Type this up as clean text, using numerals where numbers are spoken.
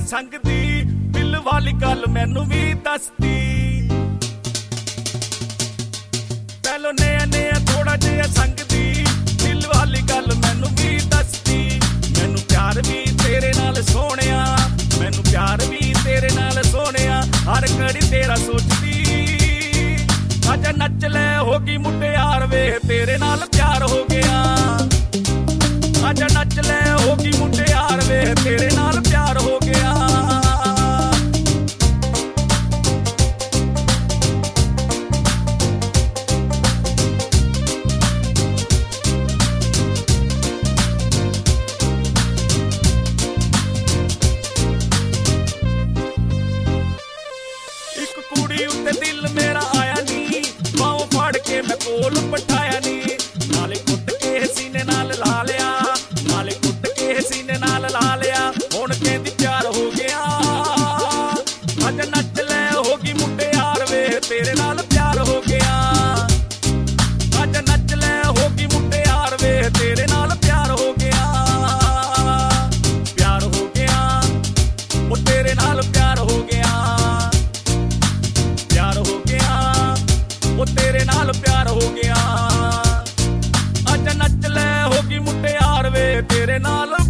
ਸੰਗਦੀ ਦਿਲ ਵਾਲੀ ਗੱਲ ਮੈਨੂੰ ਵੀ ਦੱਸਦੀ ਪਹਿਲੋਂ ਨਿਆ ਥੋੜਾ ਜਿਹਾ ਸੰਗਦੀ ਦਿਲ ਵਾਲੀ ਗੱਲ ਮੈਨੂੰ ਵੀ ਦੱਸਦੀ ਮੈਨੂੰ ਪਿਆਰ ਵੀ ਤੇਰੇ ਨਾਲ ਸੋਹਣਿਆ ਮੈਨੂੰ ਪਿਆਰ ਵੀ ਤੇਰੇ ਨਾਲ ਸੋਹਣਿਆ ਹਰ ਘੜੀ ਤੇਰਾ ਸੋਚਦੀ ਅੱਜ ਨੱਚ ਲੈ ਹੋ ਗਈ ਮੁਟਿਆਰ ਵੇ ਤੇਰੇ ਨਾਲ ਪਿਆਰ ਹੋ ਗਿਆ ਅੱਜ ਨੱਚ ਲੈ ਹੋ ਗਈ ਮੁਟਿਆਰ ਵੇ ਤੇਰੇ ਨਾਲ ਪਿਆਰ ਹੋ ਗਿਆ ਇੱਕ ਕੁੜੀ ਉੱਤੇ ਦਿਲ ਮੇਰਾ ਆਇਆ ਨੀ ਬਾਹੋਂ ਫੜ ਕੇ ਮੈਂ ਕੋਲ ਬਿਠਾਇਆ ਨੀ ਨਾਲੇ ਕੁੱਟ ਕੇ ਸੀਨੇ ਨਾਲ ਲਾ ਲਿਆ ਨਾਲੇ ਕੁੱਟ ਕੇ ਸੀਨੇ ਨਾਲ ਲਾ ਲਿਆ ਹੁਣ ਕਹਿੰਦੀ ਪਿਆਰ ਹੋ ਗਿਆ ਅੱਜ ਨੱਚ ਲੈ ਹੋ ਗਈ ਮੁਟਿਆਰ ਵੇ ਤੇਰੇ ਨਾਲ ਪਿਆਰ ਹੋ ਗਿਆ ਅੱਜ ਨੱਚ ਲੈ ਹੋ ਗਈ ਮੁਟਿਆਰ ਵੇ ਤੇਰੇ ਨਾਲ ਪਿਆਰ ਹੋ ਗਿਆ ਪਿਆਰ ਹੋ ਗਿਆ ਉਹ ਤੇਰੇ ਨਾਲ ਪਿਆਰ ਹੋ ਗਿਆ ਪਿਆਰ ਹੋ ਗਿਆ ਉਹ ਤੇਰੇ ਨਾਲ ਪਿਆਰ ਹੋ ਗਿਆ ਅੱਜ ਨੱਚ ਲੈ ਹੋ ਗਈ ਮੁਟਿਆਰ ਵੇ ਤੇਰੇ ਨਾਲ